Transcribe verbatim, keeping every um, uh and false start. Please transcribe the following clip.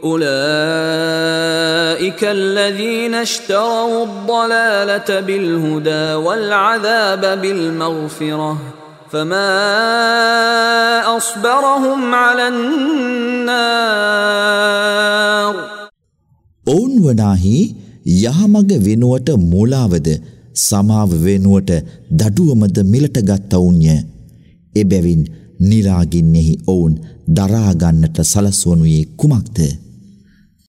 أولئك الذين اشتروا الضلالة بالهدى والعذاب بالمغفرة فما أصبرهم على النار. ඔවුන් වනාහි යහමඟ වෙනුවට මුලාවද සමාව වෙනුවට දඩුවමද මිලට ගත්තවුන්ය. එබැවින් නිරාගින්නෙහි ඔවුන් දරාගන්නට සලස්වනුයේ කුමක්ද?